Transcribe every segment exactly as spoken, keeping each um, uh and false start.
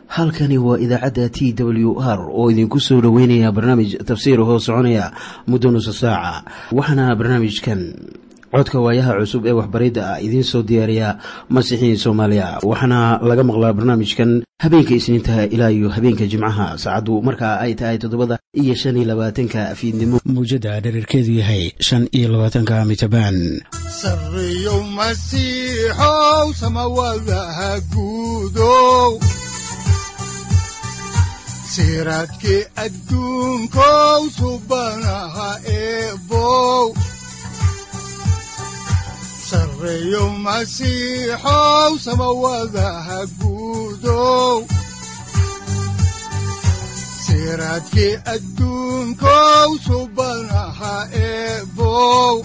halkani waa idaacadda T W R oo idinku soo dhaweynaya barnaamij tafsiir hoo soconaya muddo nusu saaca. Waxaana barnaamijkan codka waayaha cusub ee waxbaridda ah idiin soo diyaariya Masiixiin Soomaaliya. Waxaana laga maqlaa barnaamijkan habeenka Isniinta ilaa iyo habeenka Jimcaha saacadu marka ay tahay toddobada iyo shan iyo labaatanka fiidnimo. Muujada dhererkeedu yahay shan iyo labaatanka mitabaan. Sarriyow Masiixow samawadaha guudow siraadkii adduunkow subanaha eebow sarriyow Masiixow samawadaha guudow siraadkii adduunkow subanaha eebow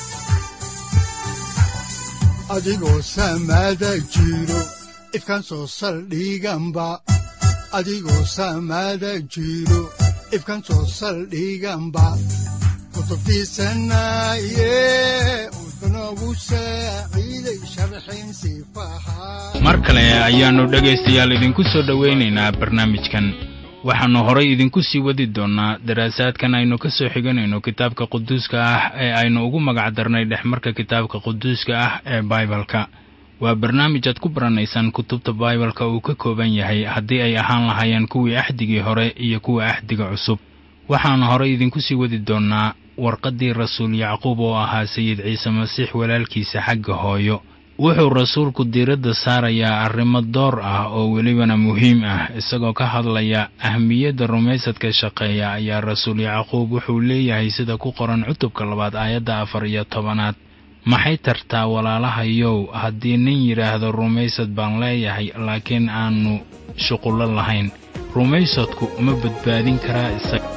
adigoo samada jiro ifkaan soo saldhiganba adigoo samada jiro ifkaan soo saldhiganba kutubtiisanaye unogu saaciiday sharxin sifaha. mar kale ayaannu dhegaystayaal idinku soo dhowaynaynaa barnaamijkan. waxaannu horay idinku sii wadi doonnaa daraasaadkan aynu ka soo xiganayno kitaabka quduuska ah ee aynu ugu magac darnay dhexmarka kitaabka quduuska ah ee Baibalka. waa barnaamij aad ku baranaysaan kutubta Baibalka uu ka kooban yahay haddii ay ahaan lahaayeen kuwii axdigii hore iyo kuwa axdiga cusub. waxaannu horay idinku sii wadi doonnaa warqaddii rasuul Yacquub oo ahaa Sayid Ciise Masiix walaalkiisa xagga hooyo. wuxuu rasuulku diiradda saarayaa arrimo door ah oo welibana muhiim ah isagoo ka hadlaya ahmiyadda rumaysadka shaqeeya ayaa rasuul Yacquub wuxuu leeyahay sida ku qoran cutubka labaad aayadda afar iyo tobanaad. maxay tartaa walaalahayow haddii nin yidhaahdo rumaysad baan leeyahay laakiin aannu shuqullo lahayn? rumaysadku ma badbaadin karaa isaga?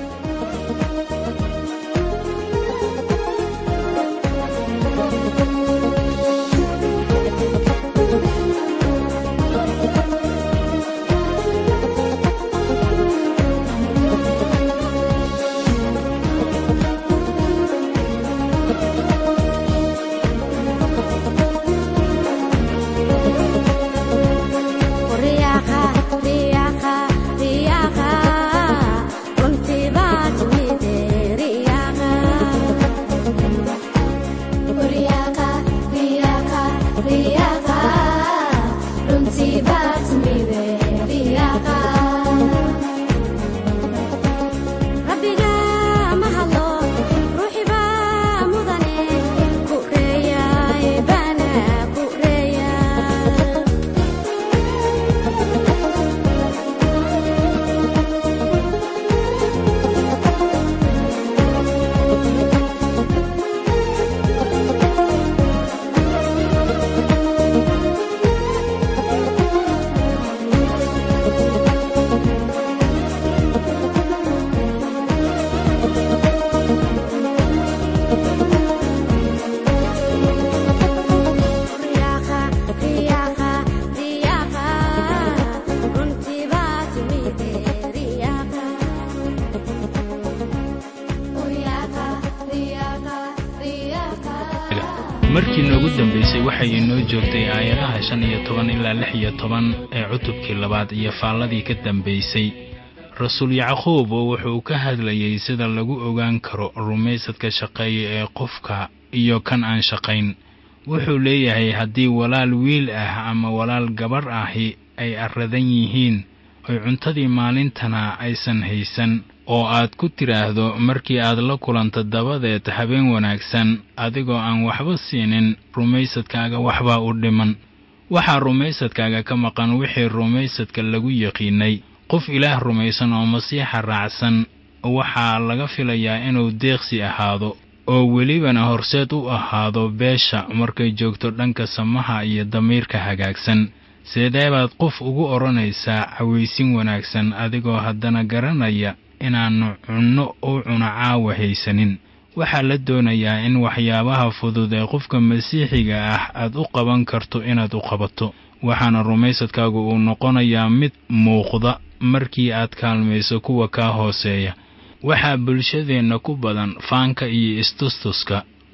markii noogu dambaysay waxay inoo joogtay aayadaha shan iyo toban ilaa lix iyo toban ee cutubkii labaad iyo faalladii ka dambaysay. rasuul Yacquub wuxuu ka hadlayay sida lagu ogaan karo rumaysadka shaqeeya ee qofka iyo kan aan shaqayn. wuxuu leeyahay haddii walaal wiil ah ama walaal gabar ahi ay arradan yihiin oo cuntadii maalintana aysan haysan oo aad ku tiraahdo markii aad la kulanto dabadeed habeen wanaagsan adigoo aan waxba siinin, rumaysadkaaga waxba u dhiman. waxaa rumaysadkaaga ka maqan wixii rumaysadka lagu yaqiinay. qof Ilaah rumaysan oo Masiixa raacsan waxaa laga filayaa inuu deeqsi ahaado oo welibana horseed u ahaado beesha markay joogto dhanka samaha iyo damiirka hagaagsan. sidee baad qof ugu oranaysaa cawaysin wanaagsan adigoo haddana garanaya inaannu cunno oo cuna caawa haysanin? waxaa la doonayaa in waxyaabaha fudud ee qofka Masiixiga ah aad u qaban karto inaad u qabato. waxaana rumaysadkaagu uu noqonayaa mid muuqda markii aad kaalmayso kuwa ka hooseeya. waxaa bulshadeenna ku badan faanka iyo istustuska.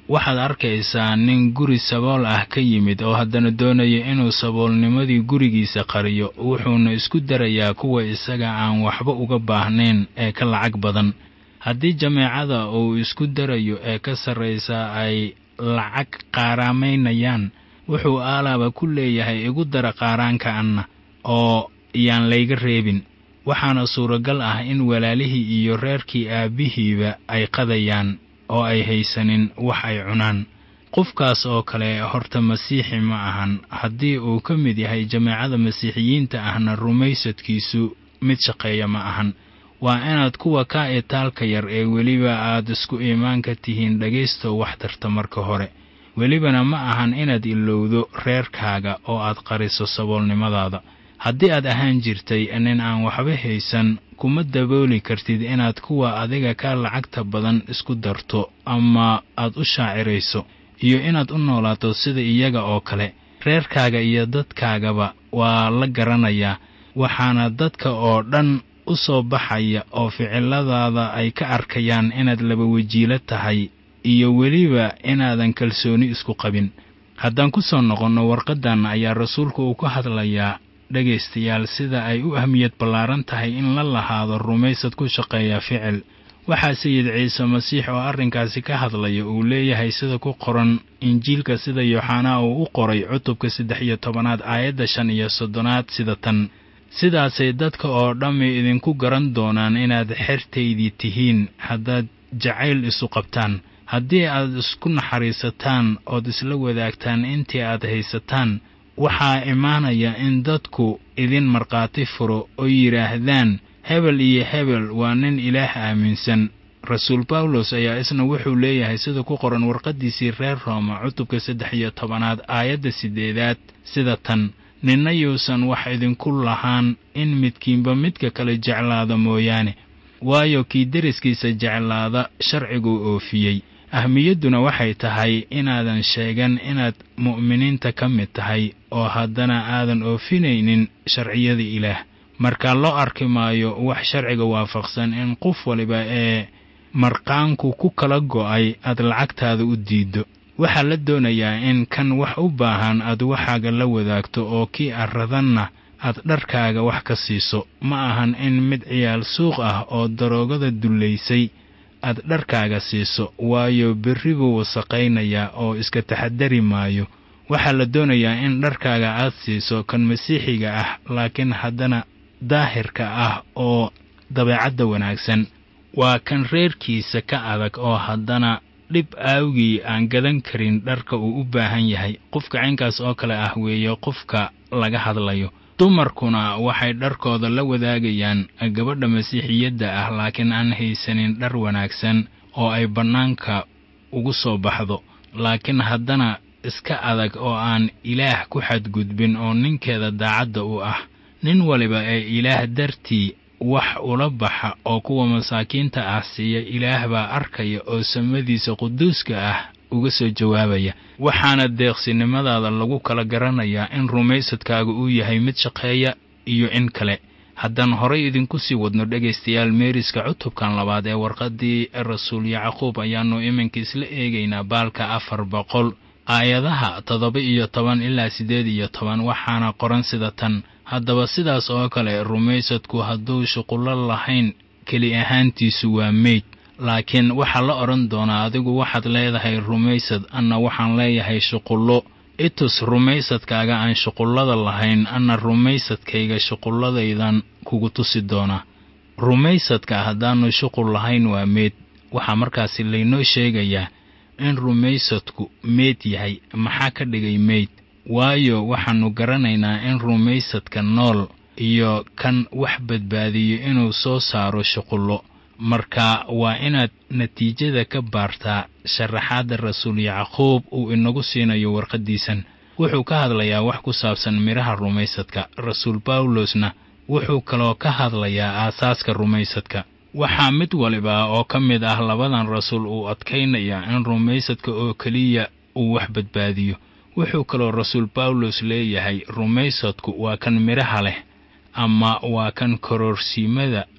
waxaad arkaysaa nin guri sabool ah ka yimid oo haddana doonaya inuu saboolnimadii gurigiisa qariyo, wuxuuna isku darayaa kuwa isaga aan waxba uga baahnayn ee ka lacag badan. haddii jameecada uu isku darayo ee ka sarraysa ay lacag qaaraamaynayaan, wuxuu aalaaba ku leeyahay igu dara qaaraanka anna oo iyaan layga reebin. waxaana suuragal ah in walaalihii iyo reerkii aabbihiiba ay qadayaan oo ay haysanin wax ay cunaan. qofkaas oo kale horta masiixi ma ahan. haddii uu ka mid yahay jameecada masiixiyiinta ahna rumaysadkiisu mid shaqeeya ma ahan. waa inaad kuwa ka itaalka yar ee weliba aad isku iimaanka tihiin dhegaysto wax tarta marka hore. welibana ma ahan inaad ilowdo reerkaaga oo aad qariso saboolnimadaada. haddii aad ahaan jirtay nin aan waxba haysan, kuma dabooli kartid inaad kuwa adiga ka lacagta badan isku darto ama aad u shaacirayso, iyo inaad u noolaato sida iyaga oo kale. reerkaaga iyo dadkaagaba waa la garanayaa, waxaana dadka oo dhan u soo baxaya oo ficiladaada ay ka arkayaan inaad laba wajiilo tahay iyo weliba inaadan kalsooni isku qabin. haddaan ku soo noqonno warqaddan ayaa rasuulku uu ku hadlayaa dhegaystayaal sida ay u ahmiyad ballaaran tahay in la lahaado rumaysad ku shaqeeya ficil. waxaa sayid ciise masiix oo arrinkaasi ka hadlaya uu leeyahay sida ku qoran injiilka sida yooxanaa uu u qoray cutubka saddex iyo tobanaad aayadda shan iyo soddonaad sida tan: sidaasay dadka oo dhammi idinku garan doonaan inaad xertaydii tihiin haddaad jacayl isu qabtaan. haddii aad isku naxariisataan ood isla wadaagtaan intii aad haysataan, waxaa imaanaya in dadku idin markhaati furo oo yidhaahdaan hebel iyo hebel waa nin ilaah aaminsan. rasuul bawlos ayaa isna wuxuu leeyahay sida ku qoran warqaddiisii reer rooma cutubka saddex iyo tobanaad aayadda siddeedaad sida tan: ninna yuusan wax idinku lahaan in midkiinba midka kale jeclaada mooyaane, waayo kii deriskiisa jeclaada sharciguu oofiyey. ahmiyadduna waxay tahay inaadan sheegan inaad mu'miniinta ka mid tahay oo haddana aadan oofinaynin sharciyada ilaah. markaa loo arki maayo wax sharciga waafaqsan in qof waliba ee marqaanku ku kala go'ay aad lacagtaada u diiddo. waxaa la doonayaa in kan wax u baahan aad waxaaga la wadaagto oo kii arradanna aad dharkaaga wax ka siiso. ma ahan in mid ciyaal suuq ah oo daroogada dullaysay aad dharkaaga siiso, waayo berri buu wasaqaynayaa oo iska taxadari maayo. waxaa la doonayaa in dharkaaga aad siiso kan masiixiga ah, laakiin haddana daahirka ah oo dabeecadda wanaagsan. waa kan reerkiisa ka adag oo haddana dhib aawgii aan gadan karin dharka uu u baahan yahay. qofka caynkaas oo kale ah weeye qofka laga hadlayo. dumarkuna waxay dharkooda la wadaagayaan gabadha masiixiyadda ah, laakiin aan haysanin dhar wanaagsan oo ay bannaanka ugu soo baxdo, laakiin haddana iska adag oo aan ilaah ku xadgudbin oo ninkeeda daacadda u ah. nin waliba ee ilaah dartii wax ula baxa oo kuwa masaakiinta ah siiya, ilaah baa arkaya oo samadiisa quduuska ah uga soo jawaabaya. waxaana deeqsinimadaada lagu kala garanayaa in rumaysadkaaga uu yahay mid shaqeeya iyo in kale. haddaan horay idinku sii wadno dhegaystayaal meeriska cutubkan labaad ee warqaddii rasuul yacquub ayaannu iminka isla eegaynaa baalka afar boqol aayadaha toddoba iyo toban ilaa siddeed iyo toban. waxaana qoran sida tan: haddaba sidaas oo kale rumaysadku hadduu shuqullo lahayn keli ahaantiisu waa meyd. laakiin waxaa la odhan doonaa adigu waxaad leedahay rumaysad, anna waxaan leeyahay shuqullo. itus rumaysadkaaga aan shuqullada lahayn, anna rumaysadkayga shuqulladaydan kugu tusi doonaa. rumaysadka haddaannu shuqul lahayn waa meyd. waxaa markaasi laynoo sheegayaa in rumaysadku meyd yahay. maxaa ka dhigay meyd? waayo waxaannu garanaynaa in rumaysadka nool iyo kan wax badbaadiyo inuu soo saaro shuqullo. marka waa inaad natiijada ka baartaa sharaxaadda rasuul yacquub uu inagu siinayo warqaddiisan. wuxuu ka hadlayaa wax ku saabsan midhaha rumaysadka. rasuul bawlosna wuxuu kaloo ka hadlayaa aasaaska rumaysadka. waxaa mid waliba oo ka mid ah labadan rasuul uu adkaynayaa in rumaysadka oo keliya uu wax badbaadiyo. wuxuu kaloo rasuul bawlos leeyahay rumaysadku waa kan midhaha leh, ama waa kan kororsiimada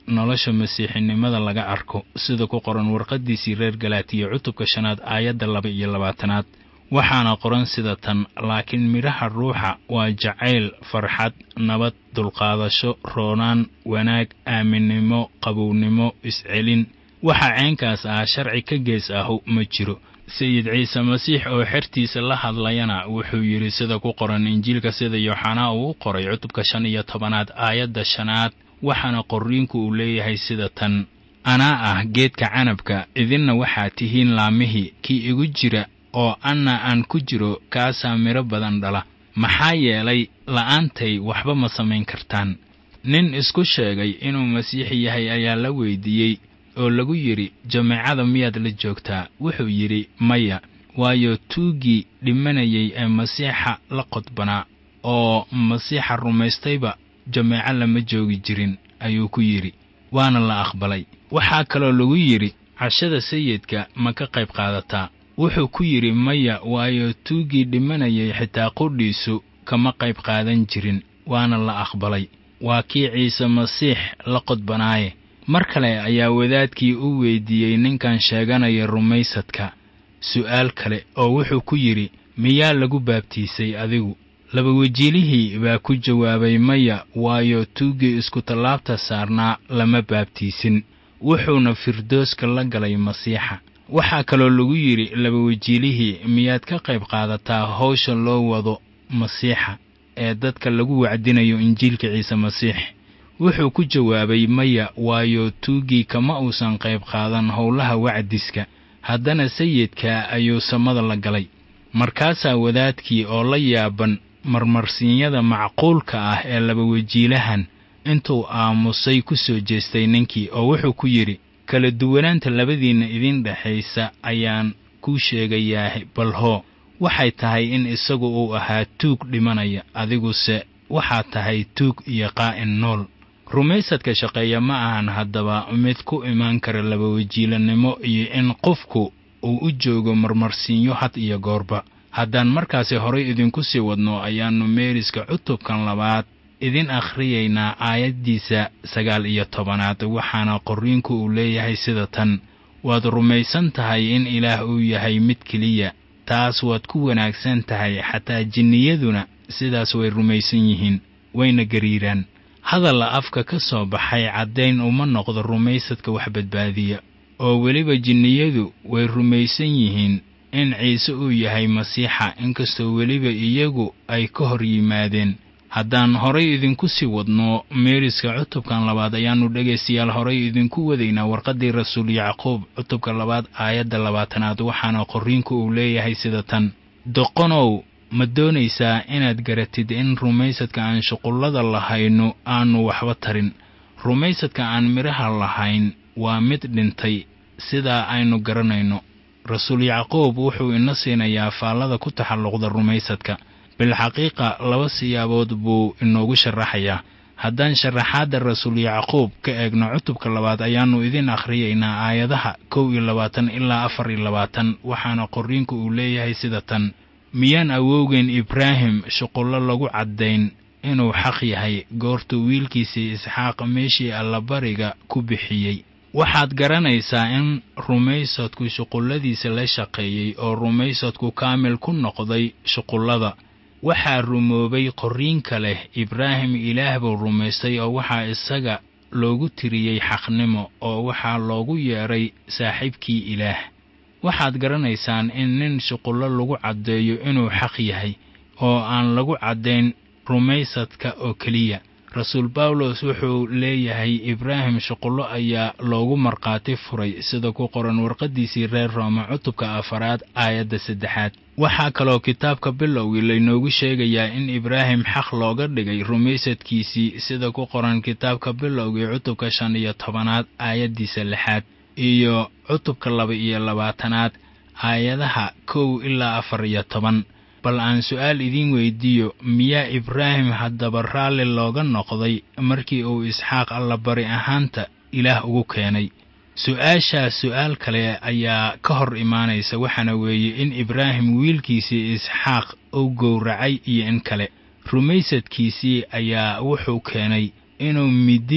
nolosha masiixinimada laga arko sida ku qoran warqadiisii reer Galaatiya cutubka shanaad aayadda laba iyo labaatanaad. waxaana qoran sida tan: laakiin midhaha ruuxa waa jacayl, farxad, nabad, dulqaadasho, roonaan, wanaag, aaminnimo, qabownimo, iscelin. waxa ceenkaas ah sharci ka gees ahu ma jiro. sayid ciise masiix oo xertiisa la hadlayana wuxuu yidhi sida ku qoran injiilka sida Yooxanaa uu qoray cutubka shan iyo tobanaad aayadda shanaad, waxaana qorriinku uu leeyahay sida tan: anaa ah geedka canabka, idinna waxaa tihiin laamihii. kii igu jira oo anna aan ku jiro kaasaa midho badan dhala, maxaa yeelay la'aantay waxba ma samayn kartaan. nin isku sheegay inuu masiixi yahay ayaa la weydiiyey oo lagu yidhi, jameecada miyaad la joogtaa? wuxuu yidhi, maya, waayo tuuggii dhimanayay ee masiixa la qodbanaa oo masiixa rumaystayba jameeco lama joogi jirin, ayuu ku yidhi, waana la aqbalay. waxaa kaloo lagu yidhi, cashada sayidka ma ka qayb qaadataa? wuxuu ku yidhi, maya, waayo tuuggii dhimanayay xitaa qudhiisu kama qayb qaadan jirin, waana la aqbalay. waa kii ciise masiix la qodbanaaye. mar kale ayaa wadaadkii u weydiiyey ninkan sheeganaya rumaysadka su'aal kale oo wuxuu ku yidhi, miyaa lagu baabtiisay adigu? laba wajiilihii baa ku jawaabay, maya, waayo tuuggii isku tallaabta saarnaa lama baabtiisin, wuxuuna firdooska la galay masiixa. waxaa kaloo lagu yidhi laba wajiilihii, miyaad ka qayb qaadataa hawsha loo wado masiixa ee dadka lagu wacdinayo injiilka ciise masiix? wuxuu ku jawaabay, maya, waayo tuuggii kama uusan qayb qaadan howlaha wacdiska. haddana sayidka ayuu samada la galay. markaasaa wadaadkii oo la yaaban marmarsiinyada macquulka ah ee laba wajiilahan intuu aamusay ku soo jeestay ninkii oo wuxuu ku yidhi, kala duwanaanta labadiinna idin dhexaysa ayaan kuu sheegayaa, balhoo waxay tahay in isagu uu ahaa tuug dhimanaya, adiguse waxaa tahay tuug iyo qaa'in nool. rumaysadka shaqeeya ma ahan haddaba mid ku imaan kara laba wajiilanimo iyo in qofku uu u joogo marmarsiinyo had iyo goorba. haddaan markaasi horay idinku sii wadno ayaannu meeriska cutubkan labaad idin akhriyaynaa aayaddiisa sagaal iyo tobanaad, waxaana qorriinku uu leeyahay sida tan: waad rumaysan tahay in ilaah uu yahay mid keliya, taas waad ku wanaagsan tahay, xataa jinniyaduna sidaas way rumaysan yihiin, wayna gariiraan. hadalla afka ka soo baxay caddayn uma noqdo rumaysadka wax badbaadiya, oo weliba jinniyadu way rumaysan yihiin in ciise uu yahay masiixa, inkastoo weliba iyagu ay ka hor yimaadeen. haddaan horay idinku sii wadno meeriska cutubkan labaad ayaannu dhegaystayaal horay idinku wadaynaa warqaddii rasuul yacquub cutubka labaad aayadda labaatanaad, waxaana qorriinku uu leeyahay sida tan: doqonow, ma doonaysaa inaad garatid in rumaysadka aan shuqullada lahaynu aannu waxba tarin? rumaysadka aan midhaha lahayn waa mid dhintay, sidaa aynu garanayno. rasuul yacquub wuxuu ina siinayaa faallada ku taxalluqda rumaysadka. bilxaqiiqa laba siyaabood buu inoogu sharaxayaa. haddaan sharaxaadda rasuul yacquub ka eegno cutubka labaad ayaannu idin akhriyaynaa aayadaha kow iyo labaatan ilaa afar iyo labaatan, waxaana qorriinku uu leeyahay sida tan: miyaan awowgeen ibraahim shuqullo lagu caddayn inuu xaq yahay goortuu wiilkiisii isxaaq meeshii allabariga ku bixiyey? waxaad garanaysaa in rumaysadku shuqulladiisa la shaqeeyey oo rumaysadku kaamil ku noqday shuqullada. waxaa rumoobay qorriinka leh, ibraahim ilaah buu rumaystay oo waxaa isaga loogu tiriyey xaqnimo, oo waxaa loogu yeedhay saaxiibkii ilaah. waxaad garanaysaan in nin shuqullo lagu caddeeyo inuu xaq yahay oo aan lagu caddayn rumaysadka oo keliya. rasuul bawlos wuxuu leeyahay ibraahim shuqullo ayaa loogu markhaati furay, sida ku qoran warqaddiisii reer rooma cutubka afaraad aayadda saddexaad. waxaa kaloo kitaabka bilowgii laynoogu sheegayaa in ibraahim xaq looga dhigay rumaysadkiisii, sida ku qoran kitaabka bilowgii cutubka shan iyo tobanaad aayaddiisa lixaad iyo cutubka laba iyo labaatanaad aayadaha kow ilaa afar iyo toban. bal aan su'aal idiin weydiiyo, miyaa ibraahim haddaba raalli looga noqday markii uu isxaaq allabari ahaanta ilaah ugu keenay? su'aashaas su'aal kale ayaa ka hor imaanaysa, waxaana weeye in ibraahim wiilkiisii isxaaq uu gowracay iyo in kale. rumaysadkiisii ayaa wuxuu keenay inuu midida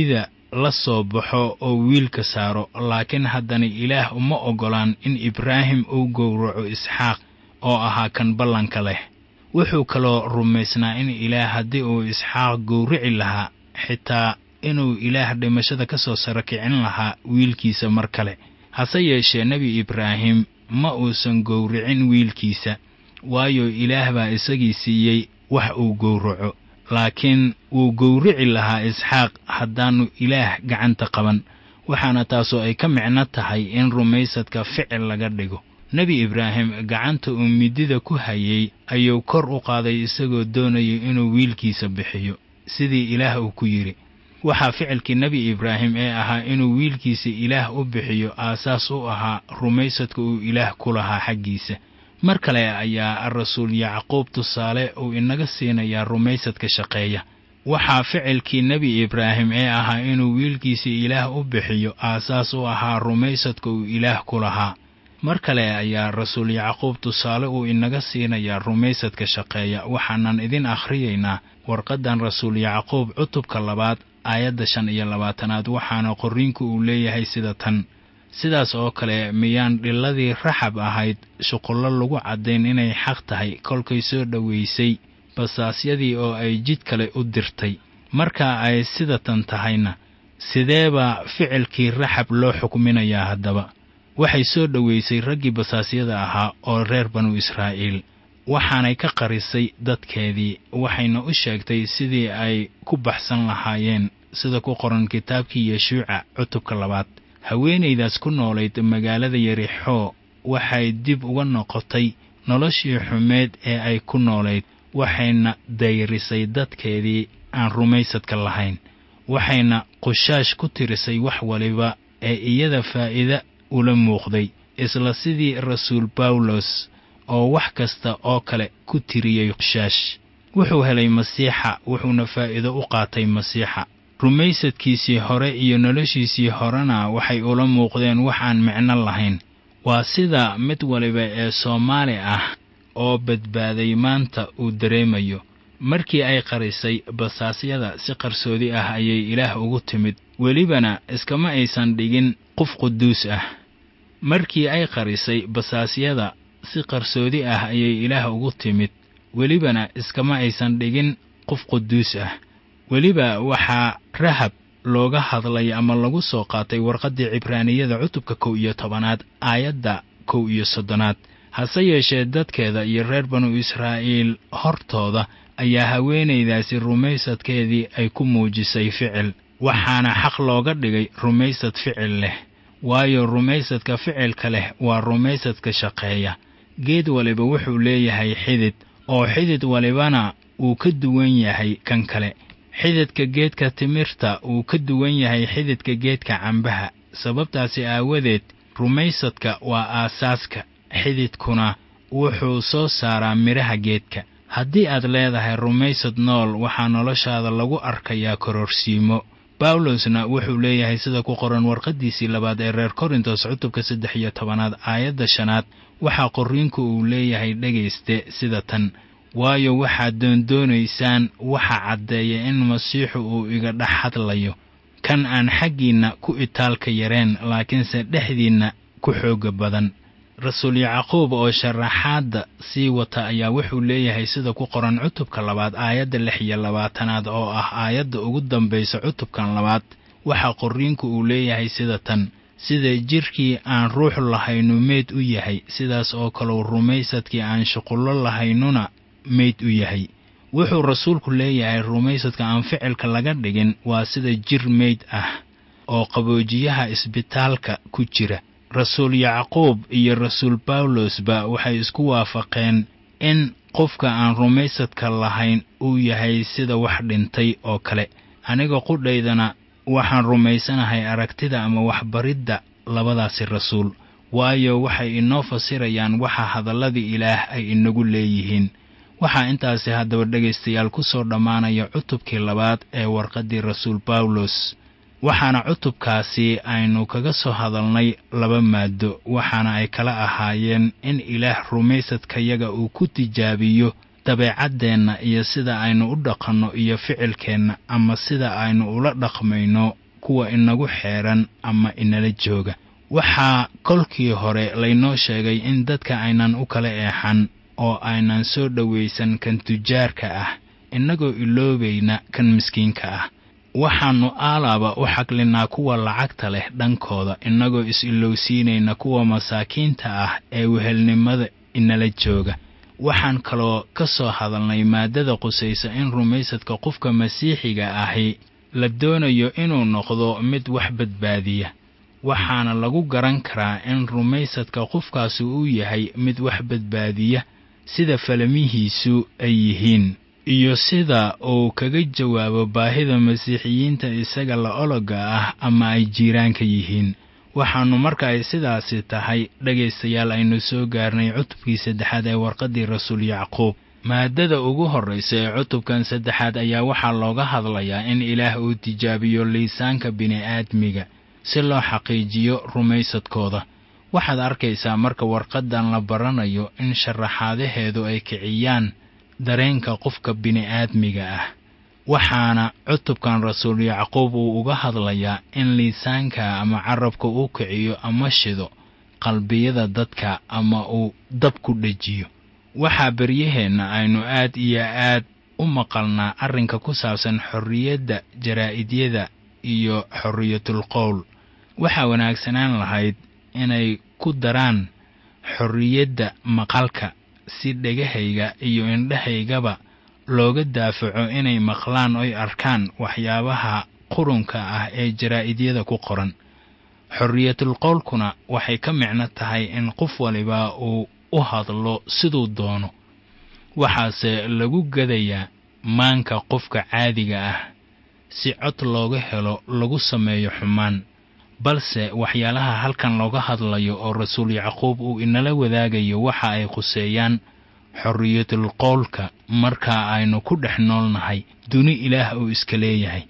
la soo baxo oo wiilka saaro, laakiin haddana ilaah uma oggolaan in ibraahim uu gowraco isxaaq oo ahaa kan ballanka leh. wuxuu kaloo rumaysnaa in ilaah haddii uu isxaaq gowrici lahaa, xitaa inuu ilaah dhimashada ka soo sara kicin lahaa wiilkiisa mar kale. hase yeeshee nebi ibraahim ma uusan gowricin wiilkiisa, waayo ilaah baa isagii siiyey wax uu gowraco, laakiin wuu gowrici lahaa isxaaq haddaannu ilaah gacanta qaban. waxaana taasoo ay ka micno tahay in rumaysadka ficil laga dhigo. nebi ibraahim gacanta uu midida ku hayay ayuu kor u qaaday isagoo doonayay inuu wiilkiisa bixiyo, sidii ilaah uu ku yidhi. waxaa ficilkii nebi ibraahim ee ahaa inuu wiilkiisa ilaah u bixiyo aasaas u ahaa rumaysadka uu ilaah ku lahaa xaggiisa. mar kale ayaa rasuul yacquub tusaale uu inaga siinayaa rumaysadka shaqeeya. waxaa ficilkii nebi ibraahim ee ahaa inuu wiilkiisa ilaah u bixiyo aasaas u ahaa rumaysadka uu ilaah ku lahaa. mar kale ayaa rasuul yacquub tusaale uu inaga siinayaa rumaysadka shaqeeya. waxaanan idin akhriyaynaa warqaddan rasuul yacquub cutubka labaad aayadda shan iyo labaatanaad, waxaana qorriinku uu leeyahay sida tan: sidaas oo kale miyaan dhiladii raxab ahayd shuqullo lagu caddayn inay xaq tahay kolkay soo dhowaysay basaasyadii oo ay jid kale u dirtay? marka ay sida tan tahayna, sidee baa ficilkii raxab loo xukminayaa haddaba? waxay soo dhowaysay raggii basaasyada ahaa oo reer banu israa'iil, waxaanay ka qarisay dadkeedii, waxayna u sheegtay sidii ay ku baxsan lahaayeen, sida ku qoran kitaabkii yeshuuca cutubka labaad. haweenaydaas ku noolayd magaalada yarixoo waxay dib uga noqotay noloshii xumeed ee ay ku noolayd, waxayna dayrisay dadkeedii aan rumaysadka lahayn, waxayna qushaash ku tirisay wax waliba ee iyada faa'iida ula muuqday, isla sidii rasuul bawlos oo wax kasta oo kale ku tiriyey qushaash. wuxuu helay masiixa, wuxuuna faa'iido u qaatay masiixa. rumaysadkiisii hore iyo noloshiisii horena waxay ula muuqdeen wax aan micno lahayn. waa sida mid waliba ee Soomaali ah oo badbaaday maanta uu dareemayo. markii ay qarisay basaasyada si qarsoodi ah ayay ilaah ugu timid, welibana iskama aysan dhigin qof quduus ah. markii ay qarisay basaasyada si qarsoodi ah ayay ilaah ugu timid, welibana iskama aysan dhigin qof quduus ah. weliba waxaa rahab looga hadlay ama lagu soo qaatay warqaddii cibraaniyada cutubka kow iyo tobanaad aayadda kow iyo soddonaad. hase yeeshee dadkeeda iyo reer banu israa'iil hortooda ayaa haweenaydaasi rumaysadkeedii ay ku muujisay ficil, waxaana xaq looga dhigay rumaysad ficil leh, waayo rumaysadka ficilka leh waa rumaysadka shaqeeya. geed waliba wuxuu leeyahay xidid, oo xidid walibana uu ka duwan yahay kan kale. xididka geedka timirta uu ka duwan yahay xididka geedka cambaha. sababtaasi aawadeed rumaysadka waa aasaaska, xididkuna wuxuu soo saaraa midhaha geedka. haddii aad leedahay rumaysad nool, waxaa noloshaada lagu arkayaa kororsiimo. bawlosna wuxuu leeyahay sida ku qoran warqaddiisii labaad ee reer korintos cutubka saddex iyo tobanaad aayadda shanaad, waxaa qorriinku uu leeyahay dhegayste sida tan: waayo waxaad doondoonaysaan waxa caddeeya in masiixu uu iga dhex hadlayo, kan aan xaggiinna ku itaalka yareen, laakiinse dhexdiinna ku xooga badan. rasuul yacquub oo sharaxaadda sii wata ayaa wuxuu leeyahay sida ku qoran cutubka labaad aayadda lix iyo labaatanaad oo ah aayadda ugu dambaysa cutubkan labaad, waxaa qorriinku uu leeyahay sida tan: sida jidhkii aan ruux lahaynu meyd u yahay, sidaas oo kaleu rumaysadkii aan shuqullo lahaynuna meyd u yahay. wuxuu rasuulku leeyahay rumaysadka aan ficilka laga dhigin waa sida jir meyd ah oo qaboojiyaha isbitaalka ku jira. rasuul yacquub iyo rasuul bawlosba waxay isku waafaqeen in qofka aan rumaysadka lahayn uu yahay sida wax dhintay oo kale. aniga qudhaydana waxaan rumaysanahay aragtida ama waxbaridda labadaasi rasuul, waayo waxay inoo fasirayaan waxa hadalladii ilaah ay inagu leeyihiin. waxaa intaasi haddaba dhegaystayaal ku soo dhammaanaya cutubkii labaad ee warqaddii rasuul bawlos. waxaana cutubkaasi aynu kaga soo hadalnay laba maaddo, waxaana ay kala ahaayeen in ilaah rumaysadkayaga uu ku tijaabiyo dabeecaddeenna iyo sida aynu u dhaqanno iyo ficilkeenna, ama sida aynu ula dhaqmayno kuwa inagu xeeran ama inala jooga. waxaa kolkii hore laynoo sheegay in dadka aynan u kala eexan oo aynan soo dhowaysan kan tujaarka ah innagoo iloobayna kan miskiinka ah. waxaannu aalaaba u xaqlinaa kuwa lacagta leh dhankooda innagoo is-ilowsiinayna kuwa masaakiinta ah ee wehelnimada inala jooga. waxaan kaloo ka soo hadalnay maaddada qusaysa in rumaysadka qofka masiixiga ahi la doonayo inuu noqdo mid wax badbaadiya. waxaana lagu garan karaa in rumaysadka qofkaasi uu yahay mid wax badbaadiya sida falamihiisu ay yihiin iyo sida uu kaga jawaabo baahida masiixiyiinta isaga la ologa ah ama ay jiiraanka yihiin. waxaannu marka ay sidaasi tahay dhegaystayaal aynu soo gaarnay cutubkii saddexaad ee warqaddii rasuul yacquub. maaddada ugu horraysa ee cutubkan saddexaad ayaa waxaa looga hadlayaa in ilaah uu tijaabiyo liisaanka bini'aadmiga si loo xaqiijiyo rumaysadkooda. waxaad arkaysaa marka warqaddan la baranayo in sharaxaadaheedu ay kiciyaan dareenka qofka bini'aadmiga ah. waxaana cutubkan rasuul yacquub uu uga hadlayaa in liisaanka ama carabka uu kiciyo ama shido qalbiyada dadka ama uu dab ku dhejiyo. waxaa beryaheenna aynu aad iyo aad u maqalnaa arrinka ku saabsan xorriyadda jaraa'idyada iyo xorriyatul qowl. waxaa wanaagsanaan lahayd inay ku daraan xorriyadda maqalka si dhegahayga iyo indhahaygaba looga daafaco inay maqlaan oy arkaan waxyaabaha qurunka ah ee jaraa'idyada ku qoran. xorriyatul qowlkuna waxay ka micno tahay in qof waliba uu u hadlo siduu doono. waxaase lagu gadayaa maanka qofka caadiga ah si cod looga helo lagu sameeyo xumaan. balse waxyaalaha halkan looga hadlayo oo rasuul yacquub uu inala wadaagayo waxa ay khuseeyaan xorriyatul qowlka marka aynu ku dhex noolnahay duni ilaah uu iska leeyahay.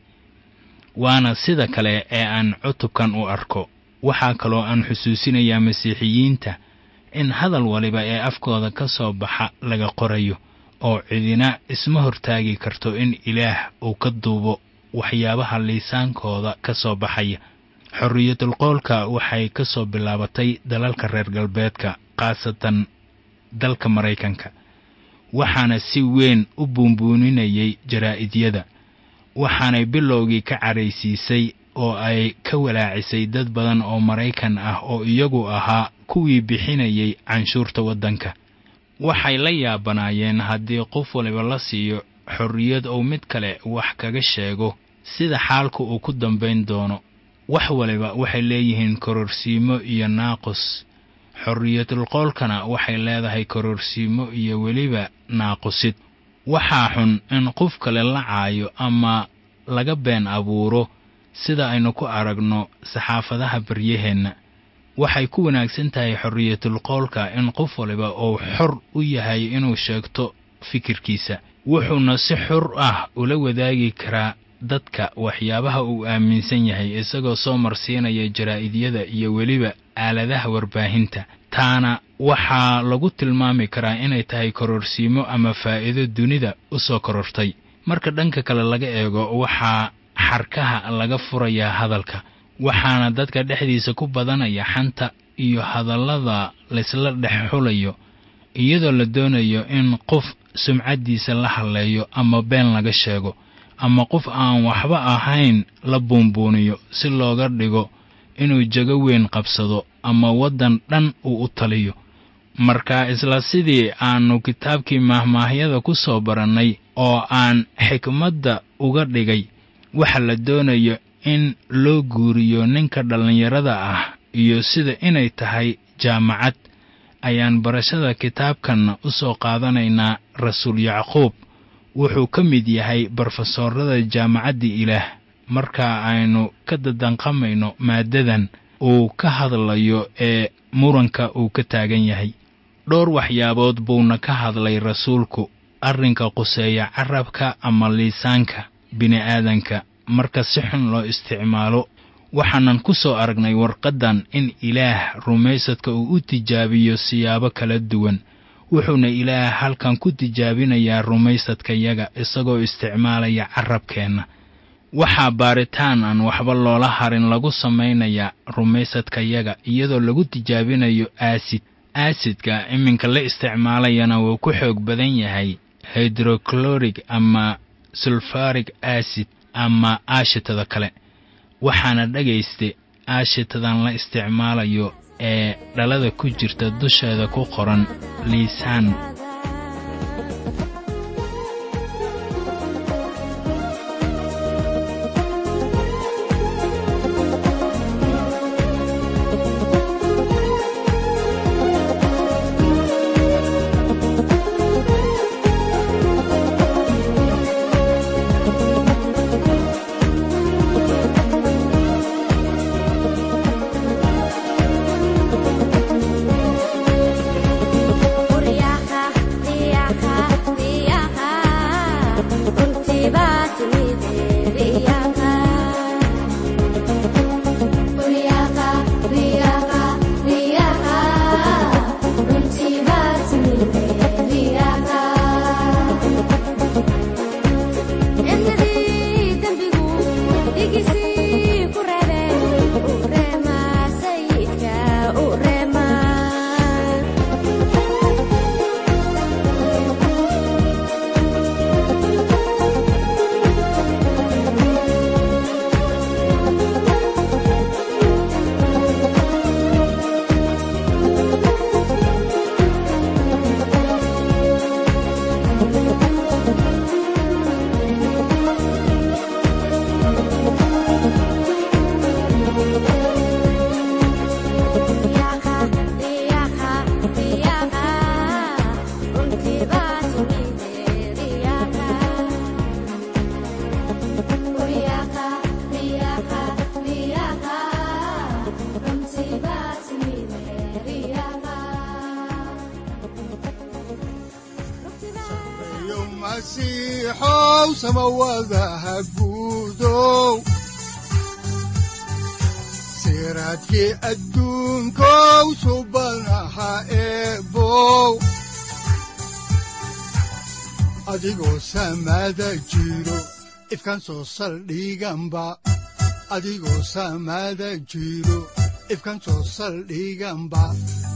waana sida kale ee aan cutubkan u arko. waxaa kaloo aan xusuusinayaa masiixiyiinta in hadal waliba ee afkooda ka soo baxa laga qorayo oo cidina isma hortaagi karto in ilaah uu ka duubo waxyaabaha liisaankooda ka soo baxaya. xorriyatul qowlka waxay ka soo bilaabatay dalalka reer galbeedka, khaasatan dalka Maraykanka. waxaana si weyn u buunbuuninayay jaraa'idyada. waxaanay bilowgii ka caraysiisay oo ay ka walaacisay dad badan oo Maraykan ah oo iyagu ahaa kuwii bixinayay canshuurta waddanka. waxay la yaabanaayeen haddii qof waliba la siiyo xorriyad oo mid kale wax kaga sheego sida xaalku uu ku dambayn doono. wax waliba waxay leeyihiin kororsiimo iyo naaqus. xorriyatul qowlkana waxay leedahay kororsiimo iyo weliba naaqusid. waxaa xun in qof kale la caayo ama laga been abuuro sida aynu ku aragno saxaafadaha baryaheenna. waxay ku wanaagsan tahay xorriyatul qowlka in qof waliba uu xor u yahay inuu sheegto fikirkiisa. wuxuuna si xor ah ula wadaagi karaa dadka waxyaabaha uu aaminsan yahay isagoo soo marsiinaya jaraa'idyada iyo weliba aaladaha warbaahinta. taana waxaa lagu tilmaami karaa inay tahay kororsiimo ama faa'iido dunida u soo korortay. marka dhanka kale laga eego waxaa xarkaha laga furayaa hadalka. waxaana dadka dhexdiisa ku badanaya xanta iyo hadallada laysla dhex xulayo iyadoo la doonayo in qof sumcaddiisa la hadleeyo ama been laga sheego ama qof aan waxba ahayn la buunbuuniyo si looga dhigo inuu jago weyn qabsado ama waddan dhan uu u taliyo. marka isla sidii aanu kitaabkii mahmaahyada ku soo barannay oo aan xikmadda uga dhigay, waxa la doonayo in loo guuriyo ninka dhallinyarada ah iyo sida inay tahay jaamacad, ayaan barashada kitaabkan u soo qaadanaynaa. rasuul yacquub wuxuu ka mid yahay barofesoorada jaamacadda ilaah marka aynu ka dadanqamayno maaddadan uu ka hadlayo ee muranka uu ka taagan yahay. dhowr waxyaabood buuna ka hadlay rasuulku arrinka quseeya carabka ama liisaanka bini'aadanka marka si xun loo isticmaalo. waxaanan ku soo aragnay warqaddan in ilaah rumaysadka uu u tijaabiyo siyaabo kala duwan. wuxuuna ilaah halkan ku tijaabinayaa rumaysadkayaga isagoo isticmaalaya carabkeenna. waxaa baaritaan aan waxba loola harin lagu samaynayaa rumaysadkayaga iyadoo lagu tijaabinayo aasid aasidka iminka la isticmaalayana wuu ku xoog badan yahay hydrochloric ama sulfuric acid ama aashitada kale. waxaana dhagaystay aashitadan la isticmaalayo ee dhalada ku jirta dusheeda ku qoran liisaan. masiixow samawadaha guudow siraadkii adduunkow subanaha eebow adigoo samada jiro ifkan soo saldhiganba adigoo samada jiro ifkan soo saldhiganba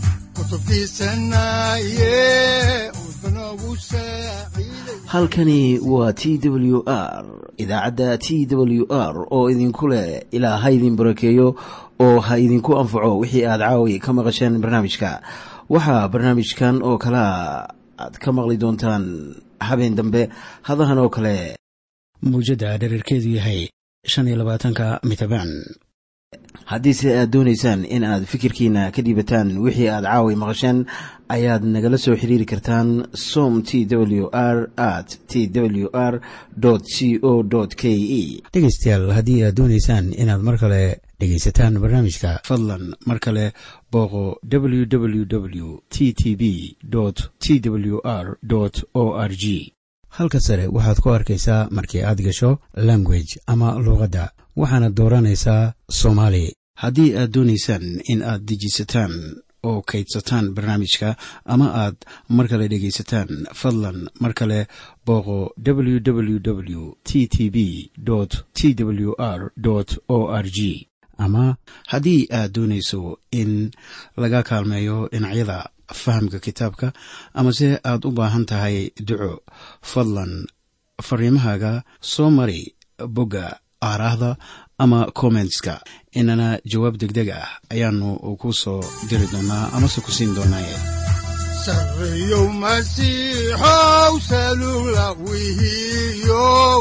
halkani waa T W R idaacadda T W R oo idinku leh ilaa ha idin barakeeyo oo ha idinku anfaco wixii aad caawi ka maqasheen barnaamijka. waxaa barnaamijkan oo kala aad ka maqli doontaan habeen dambe hadahan oo kale muujada dhererkeedu yahay shan iyo labaatanka mitabaan. haddii se aad doonaysaan in aad fikirkiina ka dhiibataan wixii aad caawi maqasheen ayaad nagala soo xiriiri kartaan som t w r at t w r c o k e. dhegaystayaal haddii aad doonaysaan inaad mar kale dhegaysataan barnaamijka fadlan mar kale booqo w w w t t b t w r o r g. halka sare waxaad ku arkaysaa markii aad gasho language ama luuqadda waxaana dooranaysaa Soomaali. haddii aad doonaysaan in aad dejisataan oo kaydsataan barnaamijka ama aad mar kale dhegaysataan fadlan mar kale booqo w w w t t b t w r o r g. ama haddii aad doonayso in laga kaalmeeyo dhinacyada fahamka kitaabka ama se aad u baahan tahay duco fadlan fariimahaaga soo mari bogga aaraahda ama commentska inana jawaab degdeg ah ayaanu ku soo diri doonaa ama se ku siin doonaaye. sarreeyow masiixow salula wihiyow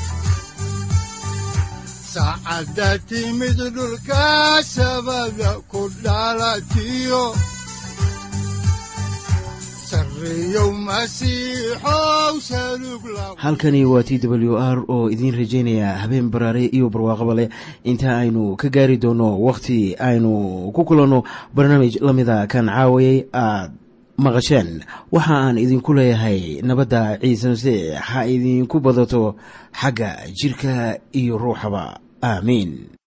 saacadda timid dhulka sabada ku dhalatiyo halkani waa T W R oo idiin rajaynaya habeen baraare iyo barwaaqaba leh inta aynu ka gaari doono wakhti aynu ku kulanno barnaamij la mida kan caawayay aad maqasheen. waxa aan idinku leeyahay nabadda ciise masiix ha idinku badato xagga jirka iyo ruuxaba. aamiin.